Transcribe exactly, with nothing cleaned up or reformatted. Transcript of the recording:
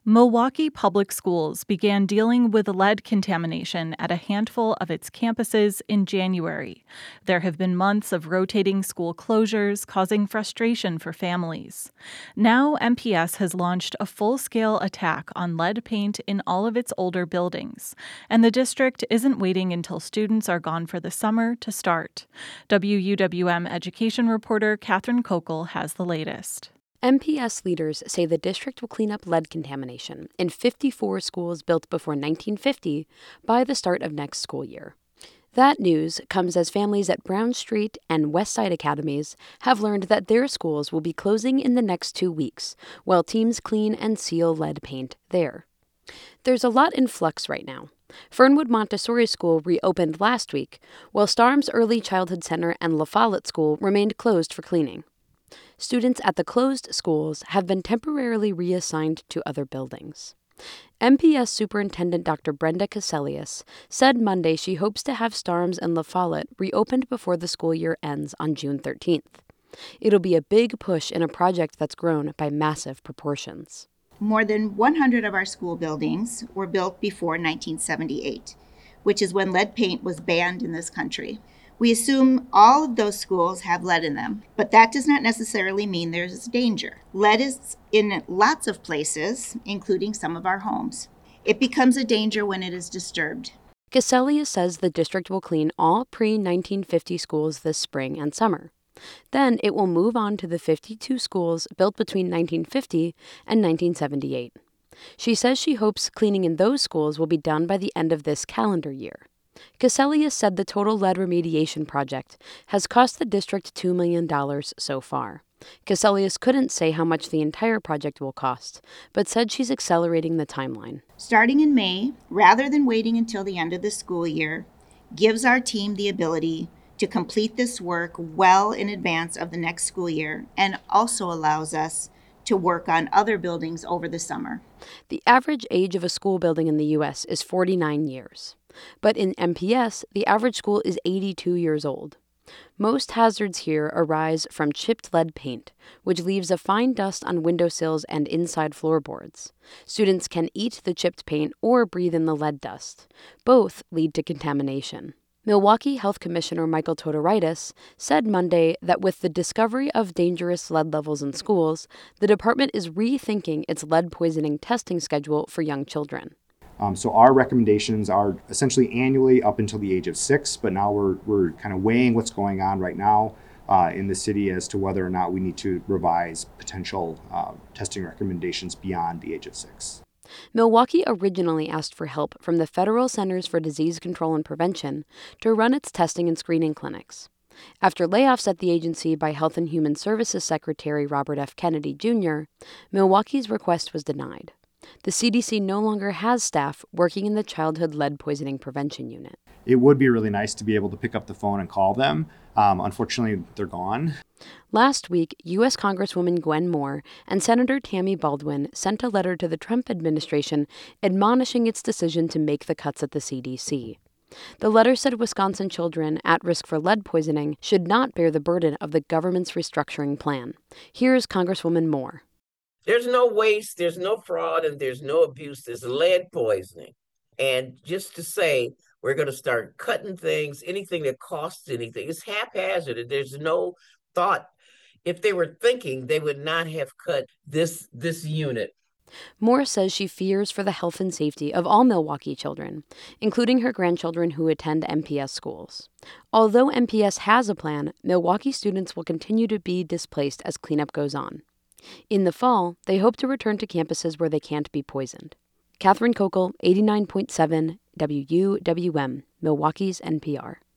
Milwaukee Public Schools began dealing with lead contamination at a handful of its campuses in January. There have been months of rotating school closures, causing frustration for families. Now, M P S has launched a full-scale attack on lead paint in all of its older buildings, and the district isn't waiting until students are gone for the summer to start. W U W M education reporter Catherine Kokel has the latest. M P S leaders say the district will clean up lead contamination in fifty-four schools built before nineteen fifty by the start of next school year. That news comes as families at Brown Street and West Side Academies have learned that their schools will be closing in the next two weeks while teams clean and seal lead paint there. There's a lot in flux right now. Fernwood Montessori School reopened last week, while Starnes Early Childhood Center and La Follette School remained closed for cleaning. Students at the closed schools have been temporarily reassigned to other buildings. M P S Superintendent Doctor Brenda Cassellius said Monday she hopes to have Starnes and La Follette reopened before the school year ends on June thirteenth. It'll be a big push in a project that's grown by massive proportions. More than one hundred of our school buildings were built before nineteen seventy-eight, which is when lead paint was banned in this country. We assume all of those schools have lead in them, but that does not necessarily mean there's danger. Lead is in lots of places, including some of our homes. It becomes a danger when it is disturbed. Cassellius says the district will clean all pre nineteen fifty schools this spring and summer. Then it will move on to the fifty-two schools built between nineteen fifty and nineteen seventy-eight. She says she hopes cleaning in those schools will be done by the end of this calendar year. Cassellius said the total lead remediation project has cost the district two million dollars so far. Cassellius couldn't say how much the entire project will cost, but said she's accelerating the timeline. Starting in May, rather than waiting until the end of the school year, gives our team the ability to complete this work well in advance of the next school year and also allows us to work on other buildings over the summer. The average age of a school building in the U S is forty-nine years. But in M P S, the average school is eighty-two years old. Most hazards here arise from chipped lead paint, which leaves a fine dust on windowsills and inside floorboards. Students can eat the chipped paint or breathe in the lead dust. Both lead to contamination. Milwaukee Health Commissioner Michael Todoritis said Monday that with the discovery of dangerous lead levels in schools, the department is rethinking its lead poisoning testing schedule for young children. Um, so our recommendations are essentially annually up until the age of six, but now we're we're kind of weighing what's going on right now uh, in the city as to whether or not we need to revise potential uh, testing recommendations beyond the age of six. Milwaukee originally asked for help from the Federal Centers for Disease Control and Prevention to run its testing and screening clinics. After layoffs at the agency by Health and Human Services Secretary Robert F. Kennedy Junior, Milwaukee's request was denied. The C D C no longer has staff working in the Childhood Lead Poisoning Prevention Unit. It would be really nice to be able to pick up the phone and call them. Um, unfortunately, they're gone. Last week, U S Congresswoman Gwen Moore and Senator Tammy Baldwin sent a letter to the Trump administration admonishing its decision to make the cuts at the C D C. The letter said Wisconsin children at risk for lead poisoning should not bear the burden of the government's restructuring plan. Here's Congresswoman Moore. There's no waste, there's no fraud, and there's no abuse. There's lead poisoning. And just to say we're going to start cutting things, anything that costs anything, it's haphazard. There's no thought. If they were thinking, they would not have cut this this unit. Moore says she fears for the health and safety of all Milwaukee children, including her grandchildren who attend M P S schools. Although M P S has a plan, Milwaukee students will continue to be displaced as cleanup goes on. In the fall, they hope to return to campuses where they can't be poisoned. Catherine Kokel, eighty-nine point seven W U W M, Milwaukee's N P R.